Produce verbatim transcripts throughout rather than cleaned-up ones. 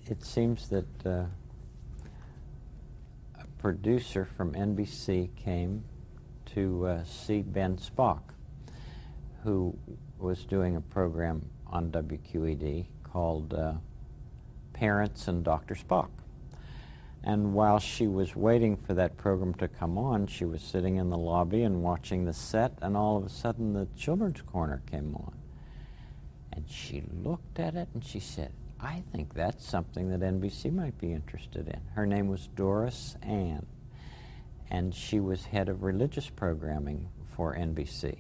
it seems that uh, a producer from N B C came to uh, see Ben Spock, who was doing a program on W Q E D called uh, Parents and Doctor Spock. And while she was waiting for that program to come on, she was sitting in the lobby and watching the set, and all of a sudden the Children's Corner came on. And she looked at it and she said, I think that's something that N B C might be interested in. Her name was Doris Ann, and she was head of religious programming for N B C.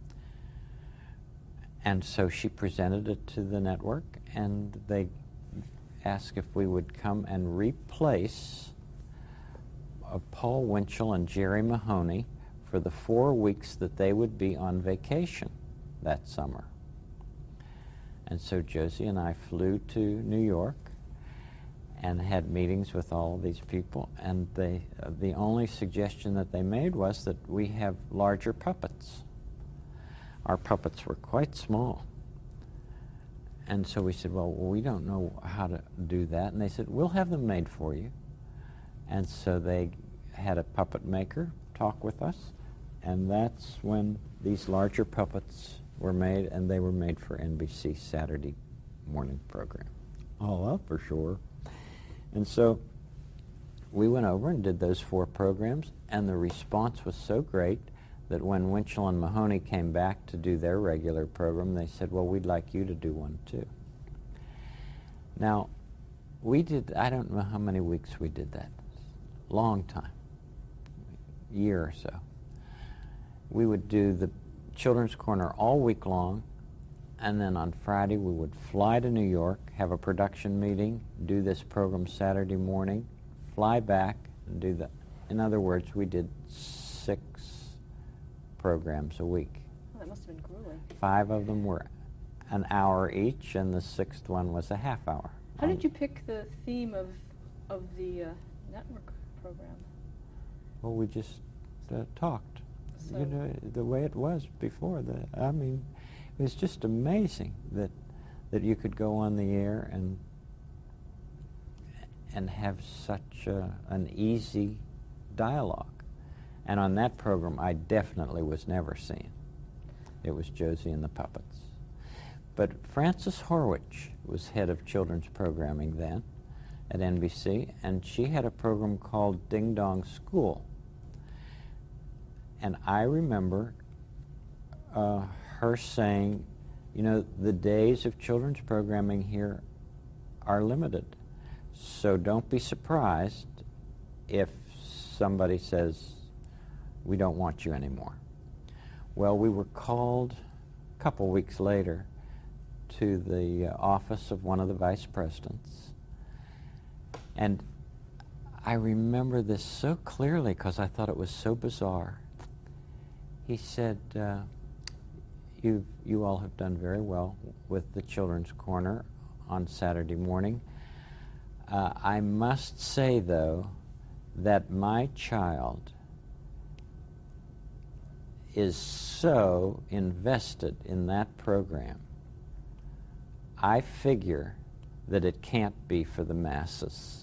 And so she presented it to the network, and they asked if we would come and replace uh, Paul Winchell and Jerry Mahoney for the four weeks that they would be on vacation that summer. And so Josie and I flew to New York and had meetings with all of these people, and they, uh, the only suggestion that they made was that we have larger puppets. Our puppets were quite small. And so we said, well, we don't know how to do that. And they said, we'll have them made for you. And so they had a puppet maker talk with us, and that's when these larger puppets were made, and they were made for N B C Saturday morning program. Oh, well, for sure. And so we went over and did those four programs, and the response was so great that when Winchell and Mahoney came back to do their regular program, they said, well, we'd like you to do one too. Now, we did, I don't know how many weeks we did that. Long time, year or so. We would do the Children's Corner all week long, and then on Friday we would fly to New York, have a production meeting, do this program Saturday morning, fly back, and do the, in other words, we did six programs a week. Well, that must have been grueling. Five of them were an hour each, and the sixth one was a half hour. How um, did you pick the theme of of the uh, network program? Well, we just uh, talked. So you know, the way it was before. The, I mean, it was just amazing that that you could go on the air and and have such a, an easy dialogue. And on that program, I definitely was never seen. It was Josie and the Puppets. But Frances Horwich was head of children's programming then at N B C, and she had a program called Ding Dong School. And I remember uh, her saying, you know, the days of children's programming here are limited, so don't be surprised if somebody says, we don't want you anymore. Well, we were called a couple weeks later to the uh, office of one of the vice presidents. And I remember this so clearly because I thought it was so bizarre. He said, uh, you, you all have done very well with the Children's Corner on Saturday morning. Uh, I must say, though, that my child is so invested in that program, I figure that it can't be for the masses.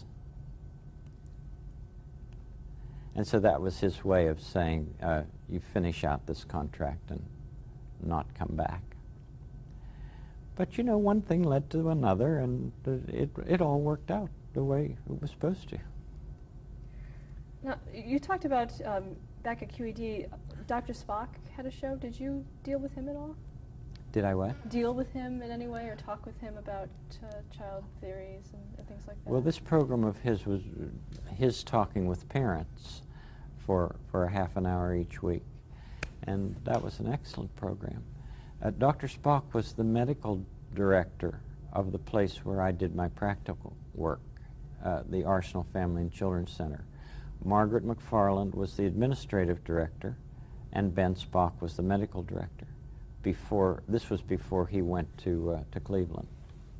And so that was his way of saying, uh, you finish out this contract and not come back. But you know, one thing led to another, and it, it all worked out the way it was supposed to. Now, you talked about um, back at Q E D, Doctor Spock had a show. Did you deal with him at all? Did I what? Deal with him in any way or talk with him about uh, child theories and, and things like that? Well, this program of his was his talking with parents for, for a half an hour each week. And that was an excellent program. Uh, Doctor Spock was the medical director of the place where I did my practical work, uh, the Arsenal Family and Children's Center. Margaret McFarland was the administrative director, and Ben Spock was the medical director. Before, this was before he went to, uh, to Cleveland.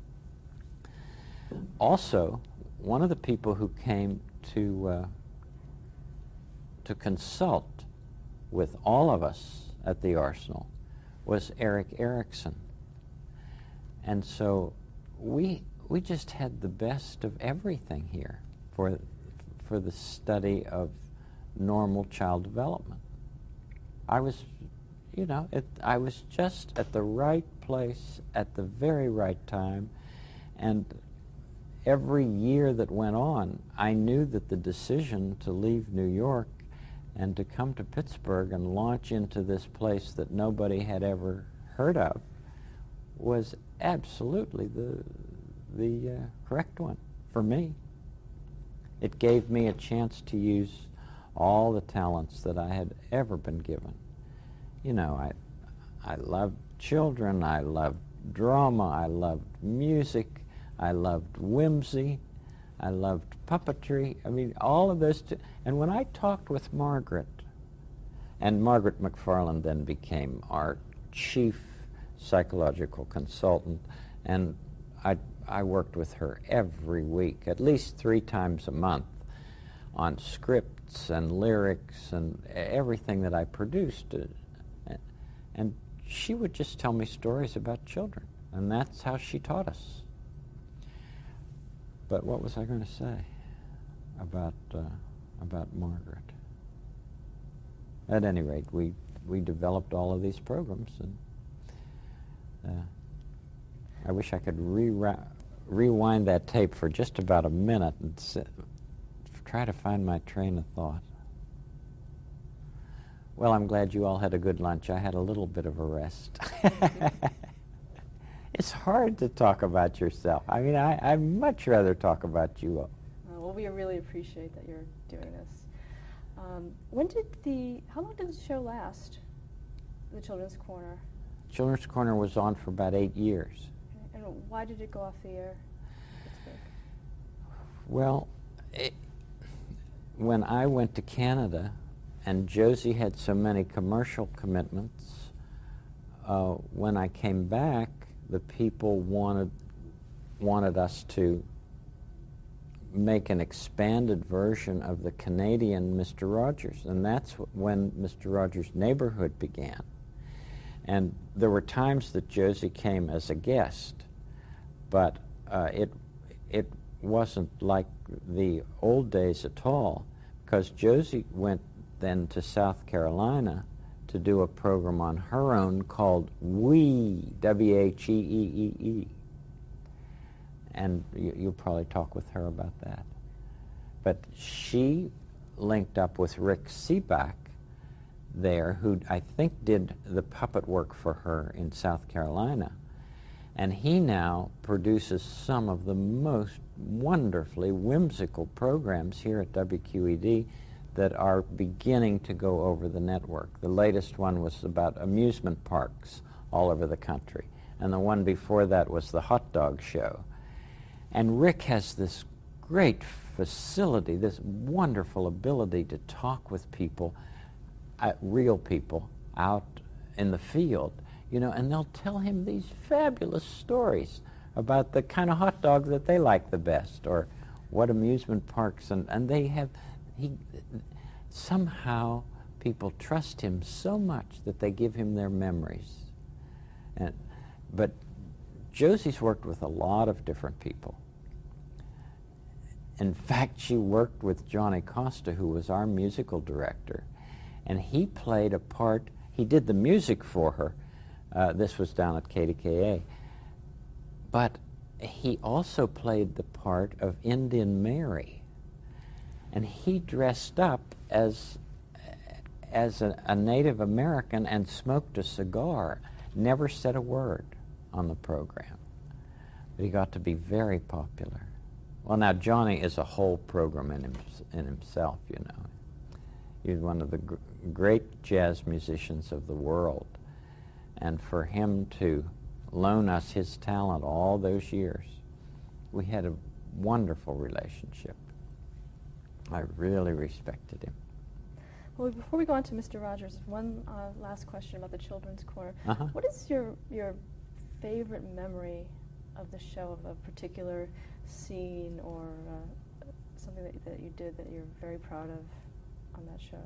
Also, one of the people who came to, uh, to consult with all of us at the Arsenal was Eric Erickson. And so we, we just had the best of everything here for, for the study of normal child development. I was, you know, it, I was just at the right place at the very right time, and every year that went on, I knew that the decision to leave New York and to come to Pittsburgh and launch into this place that nobody had ever heard of was absolutely the, the uh, correct one for me. It gave me a chance to use all the talents that I had ever been given. You know, I, I loved children, I loved drama, I loved music, I loved whimsy, I loved puppetry. I mean, all of this. T- and when I talked with Margaret, and Margaret McFarland then became our chief psychological consultant, and I, I worked with her every week, at least three times a month, on scripts and lyrics and everything that I produced. And she would just tell me stories about children, and that's how she taught us. But what was I going to say about uh, about Margaret? At any rate, we we developed all of these programs, and uh, I wish I could re- rewind that tape for just about a minute and sit, try to find my train of thought. Well, I'm glad you all had a good lunch. I had a little bit of a rest. It's hard to talk about yourself. I mean, I, I'd much rather talk about you all. Uh, well, we really appreciate that you're doing this. Um, when did the, how long did the show last, the Children's Corner? Children's Corner was on for about eight years. Okay. And why did it go off the air in Pittsburgh? Well, it, when I went to Canada, and Josie had so many commercial commitments, uh, when I came back, the people wanted wanted us to make an expanded version of the Canadian Mister Rogers, and that's when Mister Rogers' Neighborhood began. And there were times that Josie came as a guest, but uh, it it wasn't like the old days at all, because Josie went then to South Carolina to do a program on her own called WHEE, W H E E E E. And you, you'll probably talk with her about that. But she linked up with Rick Seeback there, who I think did the puppet work for her in South Carolina. And he now produces some of the most wonderfully whimsical programs here at W Q E D that are beginning to go over the network. The latest one was about amusement parks all over the country. And the one before that was the hot dog show. And Rick has this great facility, this wonderful ability to talk with people, uh, real people, out in the field, you know, and they'll tell him these fabulous stories about the kind of hot dog that they like the best, or what amusement parks, and, and they have, he, somehow people trust him so much that they give him their memories. And, but Josie's worked with a lot of different people. In fact, she worked with Johnny Costa, who was our musical director, and he played a part, he did the music for her. Uh, this was down at K D K A. But he also played the part of Indian Mary. And he dressed up as, as a, a Native American and smoked a cigar, never said a word on the program. But he got to be very popular. Well, now, Johnny is a whole program in, him, in himself, you know. He's one of the gr great jazz musicians of the world. And for him to loan us his talent all those years, we had a wonderful relationship. I really respected him. Well, before we go on to Mister Rogers, one uh, last question about the Children's Corner. Uh-huh. What is your, your favorite memory of the show, of a particular scene or uh, something that, that you did that you're very proud of on that show?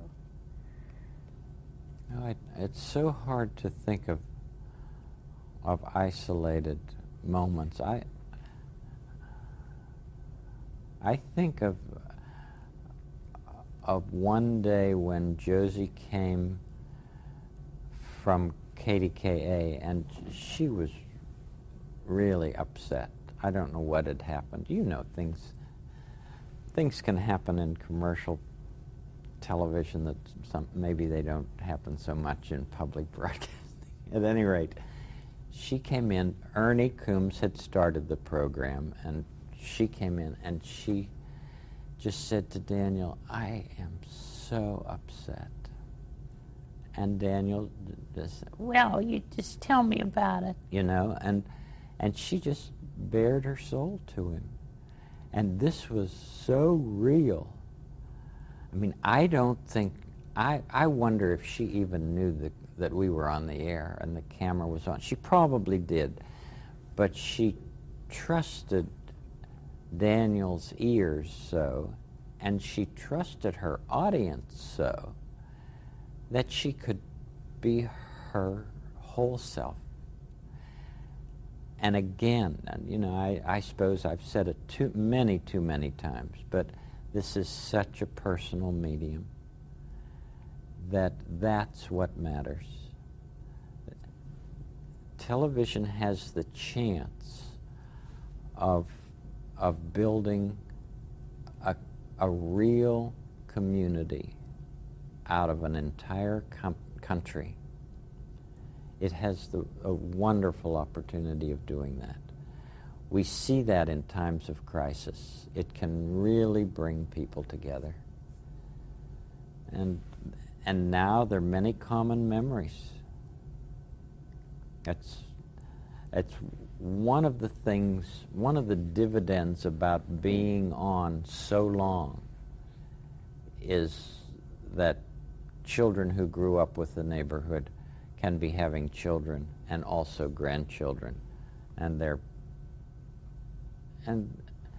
No, I, it's so hard to think of of isolated moments. I I think of of one day when Josie came from K D K A, and she was really upset. I don't know what had happened. You know, things things can happen in commercial television that some, maybe they don't happen so much in public broadcasting. At any rate, she came in. Ernie Coombs had started the program, and she came in, and she just said to Daniel, "I am so upset." And Daniel just said, "Well, you just tell me about it," you know, and and she just bared her soul to him. And this was so real. I mean, I don't think, I, I wonder if she even knew that, that we were on the air and the camera was on. She probably did, but she trusted Daniel's ears so, and she trusted her audience so, that she could be her whole self. And again, and you know, I, I suppose I've said it too many, too many times, but this is such a personal medium that that's what matters. Television has the chance of, of building a, a real community out of an entire com- country. It has the, a wonderful opportunity of doing that. We see that in times of crisis. It can really bring people together. And, and now there are many common memories. That's, that's one of the things, one of the dividends about being on so long is that children who grew up with the neighborhood can be having children and also grandchildren, and they're and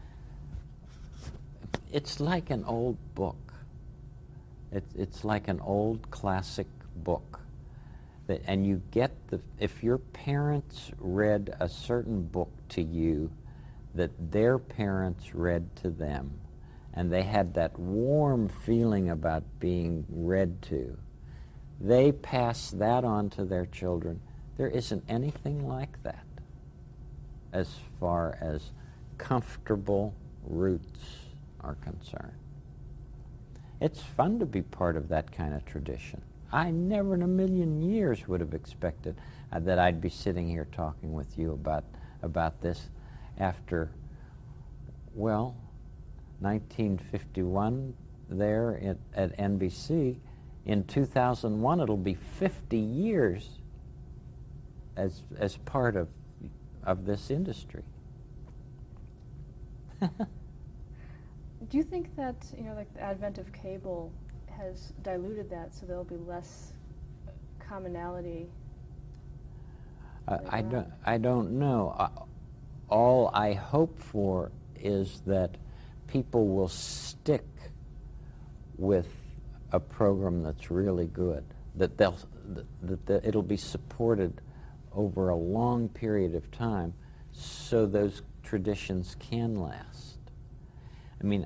it's like an old book. It's it's like an old classic book, that, and you get the if your parents read a certain book to you that their parents read to them, and they had that warm feeling about being read to, they pass that on to their children. There isn't anything like that as far as comfortable roots are concerned. It's fun to be part of that kind of tradition. I never in a million years would have expected uh, that I'd be sitting here talking with you about, about this after, well, nineteen fifty-one there at, at N B C. In two thousand one, it'll be fifty years as as part of of this industry. Do you think that, you know, like the advent of cable has diluted that, so there'll be less commonality? Uh, I don't. I don't know. Uh, all I hope for is that people will stick with a program that's really good. That they'll. That, that it'll be supported over a long period of time, so those traditions can last. I mean,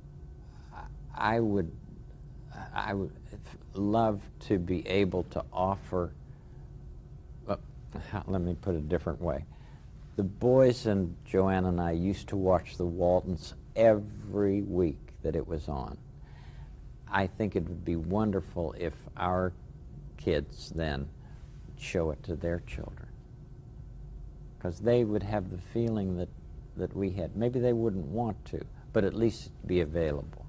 I would. I would love to be able to offer. Well, let me put it a different way. The boys and Joanne and I used to watch the Waltons every week that it was on. I think it would be wonderful if our kids then show it to their children, because they would have the feeling that, that we had. Maybe they wouldn't want to, but at least be available.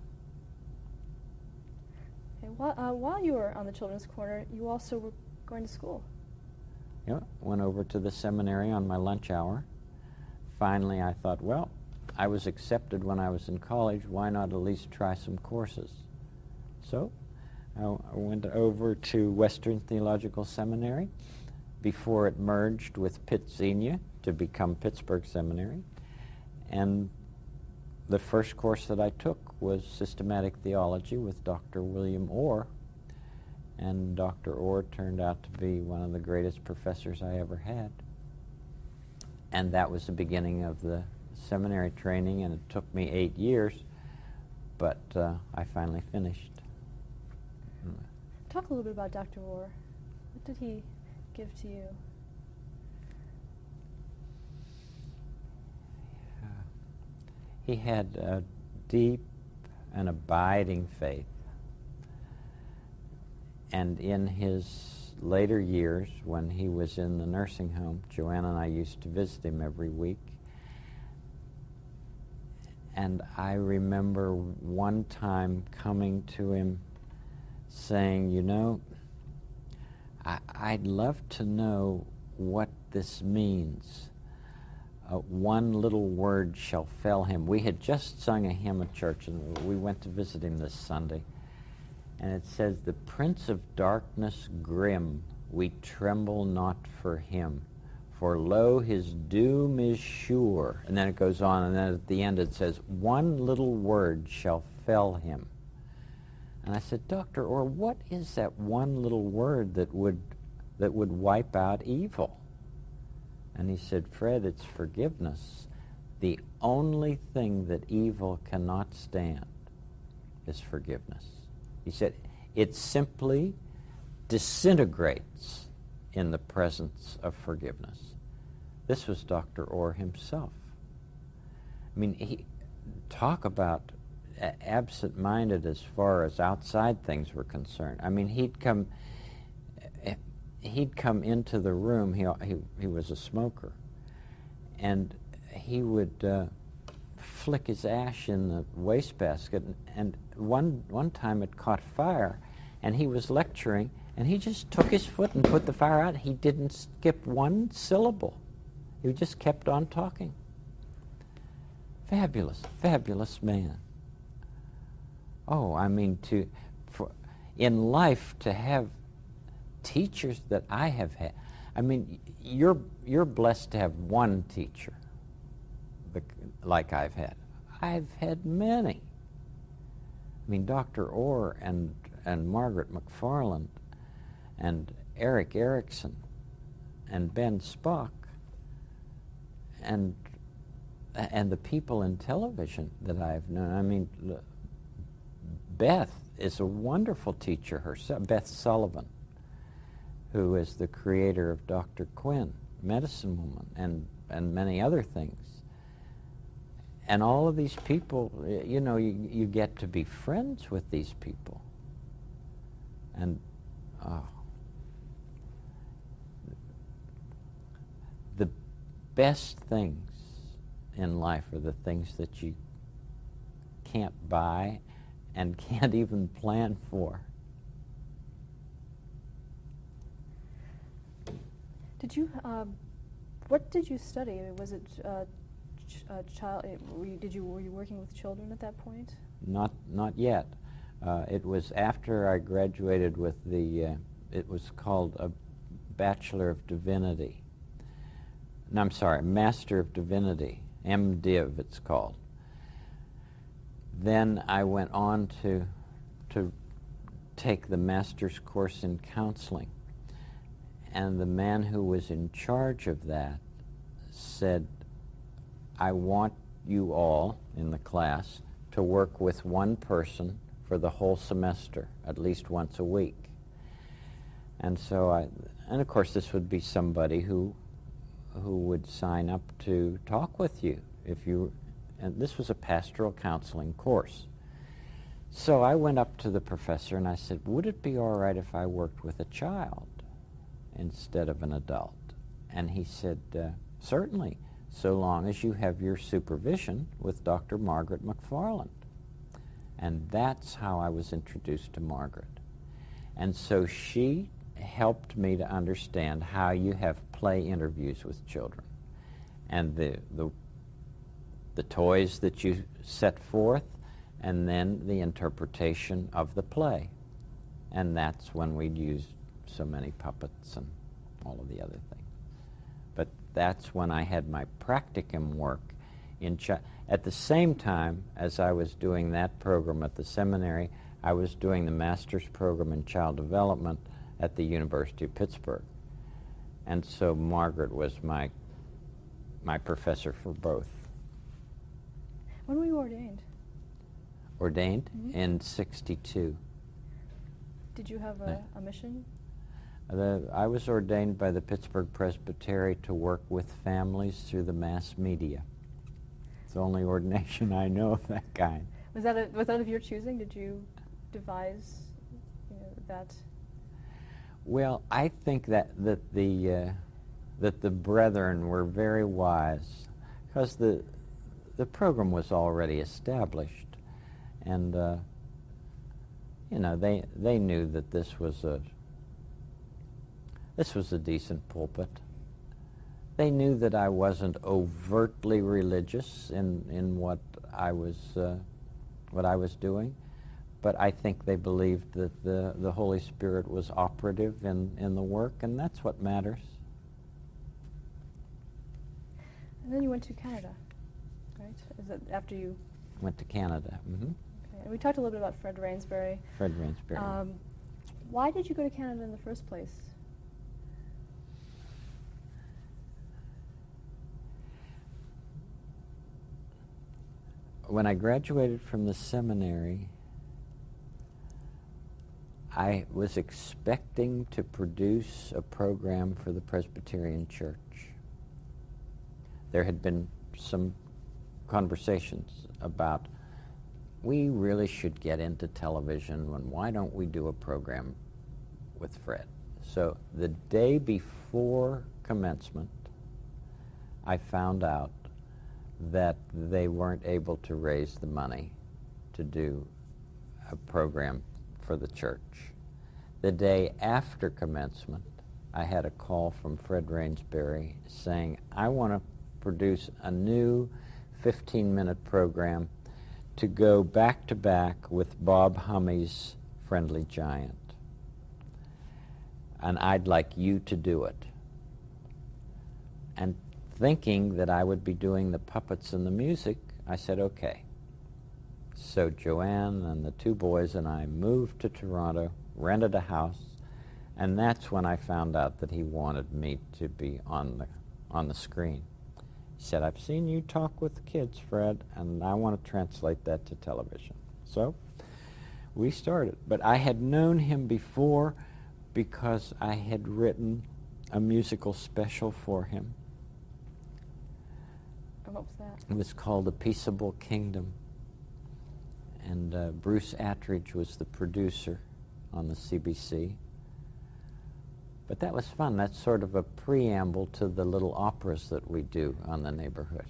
Okay, while, uh, while you were on the Children's Corner, you also were going to school. Yeah, went over to the seminary on my lunch hour. Finally, I thought, well, I was accepted when I was in college. Why not at least try some courses? So I, I went over to Western Theological Seminary before it merged with Pitt Xenia to become Pittsburgh Seminary. And the first course that I took was Systematic Theology with Doctor William Orr. And Doctor Orr turned out to be one of the greatest professors I ever had. And that was the beginning of the seminary training, and it took me eight years, but uh, I finally finished. Talk a little bit about Doctor Orr. What did he give to you? Uh, he had a deep and abiding faith. And in his later years, when he was in the nursing home, Joanna and I used to visit him every week. And I remember one time coming to him saying, you know, I, I'd love to know what this means. Uh, one little word shall fell him. We had just sung a hymn at church, and we went to visit him this Sunday. And it says, the Prince of Darkness grim, we tremble not for him. For lo, his doom is sure. And then it goes on, and then at the end it says, one little word shall fell him. And I said, Doctor Orr, what is that one little word that would that would wipe out evil? And he said, Fred, it's forgiveness. The only thing that evil cannot stand is forgiveness. He said, it simply disintegrates in the presence of forgiveness. This was Doctor Orr himself. I mean, he talk about absent-minded as far as outside things were concerned. I mean, he'd come, he'd come into the room. He he, he was a smoker, and he would uh, flick his ash in the wastebasket. And, and one one time it caught fire, and he was lecturing, and he just took his foot and put the fire out. He didn't skip one syllable. He just kept on talking. Fabulous, fabulous man. Oh, I mean, to for in life to have teachers that I have had. I mean, you're you're blessed to have one teacher, like I've had. I've had many. I mean, Doctor Orr and and Margaret McFarland and Eric Erickson and Ben Spock and and the people in television that I've known. I mean, Beth is a wonderful teacher herself, Beth Sullivan, who is the creator of Doctor Quinn, Medicine Woman, and, and many other things. And all of these people, you know, you, you get to be friends with these people. And oh, the best things in life are the things that you can't buy and can't even plan for. Did you, um, what did you study? Was it uh, ch uh, child, it, were you, did you, were you working with children at that point? Not, not yet. Uh, it was after I graduated with the, uh, it was called a Bachelor of Divinity. No, I'm sorry, Master of Divinity, MDiv it's called. Then I went on to, to take the master's course in counseling. And the man who was in charge of that said, I want you all in the class to work with one person for the whole semester, at least once a week. And so I, and of course this would be somebody who, who would sign up to talk with you if you, and this was a pastoral counseling course. So I went up to the professor and I said, would it be all right if I worked with a child instead of an adult? And he said, uh, certainly, so long as you have your supervision with Doctor Margaret McFarland. And that's how I was introduced to Margaret. And so she helped me to understand how you have play interviews with children. And the, the, the toys that you set forth, and then the interpretation of the play. And that's when we'd use so many puppets and all of the other things. But that's when I had my practicum work in chi- at the same time as I was doing that program at the seminary, I was doing the master's program in child development at the University of Pittsburgh. And so Margaret was my my professor for both. When were you ordained? Ordained Mhm. in sixty-two. Did you have a, Yeah. a mission? The, I was ordained by the Pittsburgh Presbytery to work with families through the mass media. It's the only ordination I know of that kind. Was that a, was that of your choosing? Did you devise, you know, that? Well, I think that that the uh, that the brethren were very wise, because the the program was already established, and uh, you know they they knew that this was a this was a decent pulpit. They knew that I wasn't overtly religious in in what I was uh, what I was doing, but I think they believed that the the Holy Spirit was operative in in the work, and that's what matters. And then you went to Canada, right? Is that after you? Went to Canada. Mm-hmm. Okay. And we talked a little bit about Fred Rainsbury. Fred Rainsbury. Um, why did you go to Canada in the first place? When I graduated from the seminary, I was expecting to produce a program for the Presbyterian Church. There had been some conversations about, we really should get into television, and why don't we do a program with Fred? So the day before commencement, I found out that they weren't able to raise the money to do a program for the church. The day after commencement, I had a call from Fred Rainsbury saying, I want to produce a new fifteen-minute program to go back-to-back with Bob Hummey's Friendly Giant. And I'd like you to do it. And thinking that I would be doing the puppets and the music, I said, okay. So Joanne and the two boys and I moved to Toronto, rented a house, and that's when I found out that he wanted me to be on the, on the screen. He said, I've seen you talk with the kids, Fred, and I want to translate that to television. So we started. But I had known him before because I had written a musical special for him. And what was that? It was called A Peaceable Kingdom. And uh, Bruce Attridge was the producer on the C B C. But that was fun. That's sort of a preamble to the little operas that we do on the neighborhood.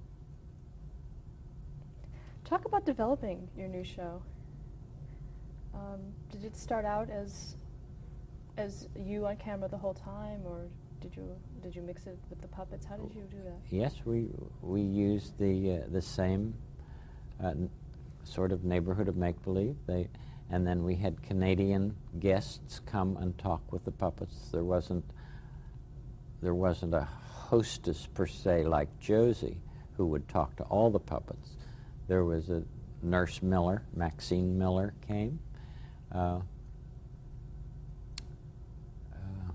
Talk about developing your new show. Um, did it start out as as you on camera the whole time, or did you did you mix it with the puppets? How did you do that? Yes, we we used the uh, the same uh, n- sort of neighborhood of make-believe. They, and then we had Canadian guests come and talk with the puppets. There wasn't there wasn't a hostess per se like Josie who would talk to all the puppets. There was a Nurse Miller, Maxine Miller came. Uh, uh,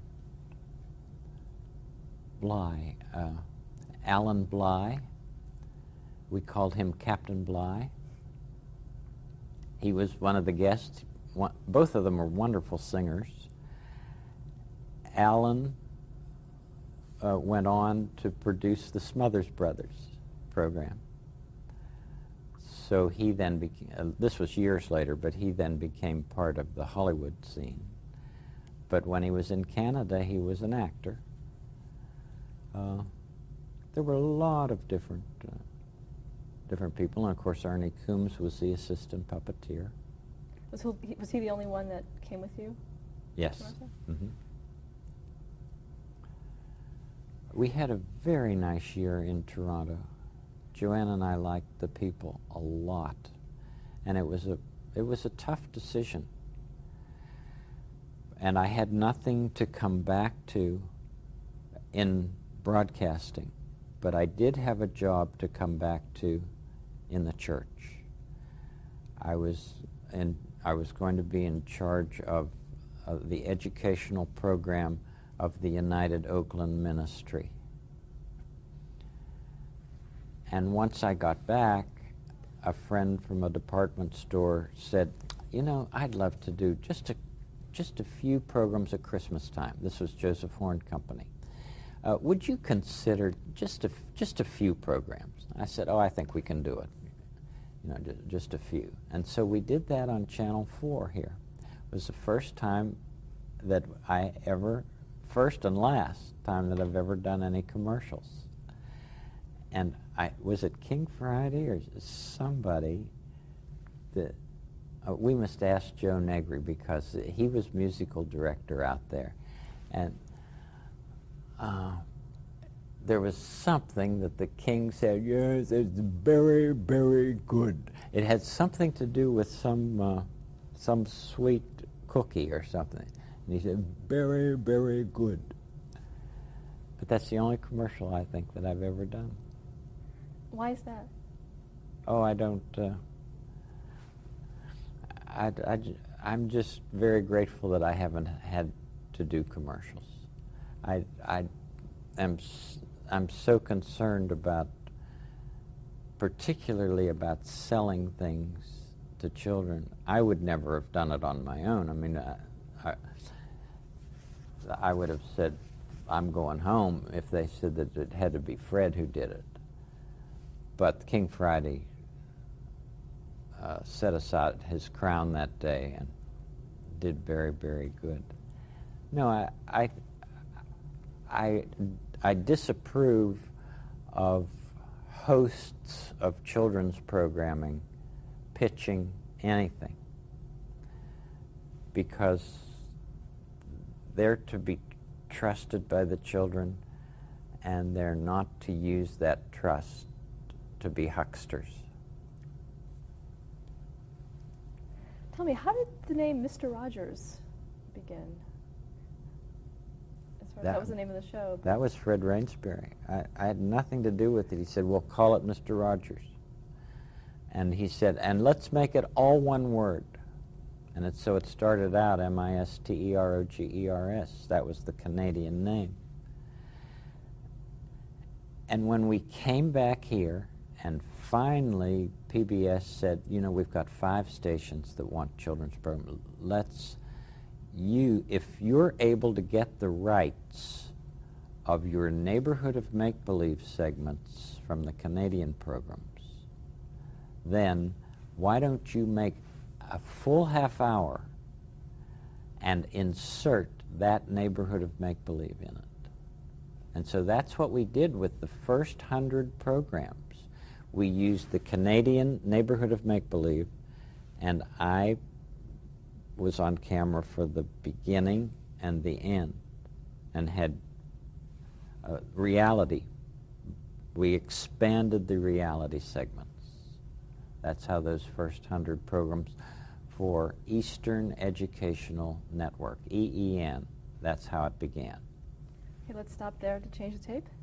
Bly, uh, Alan Bly. We called him Captain Bly. He was one of the guests. One, both of them were wonderful singers. Alan uh, went on to produce the Smothers Brothers program. So he then became, uh, this was years later, but he then became part of the Hollywood scene. But when he was in Canada, he was an actor. Uh, there were a lot of different uh, different people, and of course Arnie Coombs was the assistant puppeteer. Was he, was he the only one that came with you? Yes. Toronto? Mm-hmm. We had a very nice year in Toronto. Joanne and I liked the people a lot, and it was a it was a tough decision. And I had nothing to come back to in broadcasting, but I did have a job to come back to in the church. I was in I was going to be in charge of uh, the educational program of the United Oakland Ministry. And once I got back, a friend from a department store said, you know, I'd love to do just a, just a few programs at Christmas time. This was Joseph Horn Company. Uh, would you consider just a, just a few programs? I said, oh, I think we can do it. You know, just, just a few. And so we did that on Channel four here. It was the first time that I ever, first and last time that I've ever done any commercials. And I, was it King Friday or somebody that, uh, we must ask Joe Negri because he was musical director out there. And uh, there was something that the King said, yes, it's very, very good. It had something to do with some, uh, some sweet cookie or something. And he said, very, very good. But that's the only commercial I think that I've ever done. Why is that? Oh, I don't, uh, I, I, I'm just very grateful that I haven't had to do commercials. I, I am, I'm so concerned about, particularly about selling things to children. I would never have done it on my own. I mean, I, I, I would have said, I'm going home if they said that it had to be Fred who did it. But King Friday uh, set aside his crown that day and did very, very good. No, I, I, I, I disapprove of hosts of children's programming pitching anything because they're to be trusted by the children and they're not to use that trust to be hucksters. Tell me, how did the name Mister Rogers begin? As far as That- that was the name of the show. That was Fred Rainsbury. I, I had nothing to do with it. He said, well, call it Mister Rogers. And he said, and let's make it all one word. And it, so it started out M I S T E R O G E R S. That was the Canadian name. And when we came back here, and finally P B S said, you know, we've got five stations that want children's programs. Let's, you, if you're able to get the rights of your Neighborhood of Make-Believe segments from the Canadian programs, then why don't you make a full half hour and insert that Neighborhood of Make-Believe in it. And so that's what we did with the first hundred programs. We used the Canadian Neighborhood of Make-Believe, and I was on camera for the beginning and the end and had uh, reality. We expanded the reality segments. That's how those first hundred programs for Eastern Educational Network, E E N, that's how it began. Okay, let's stop there to change the tape.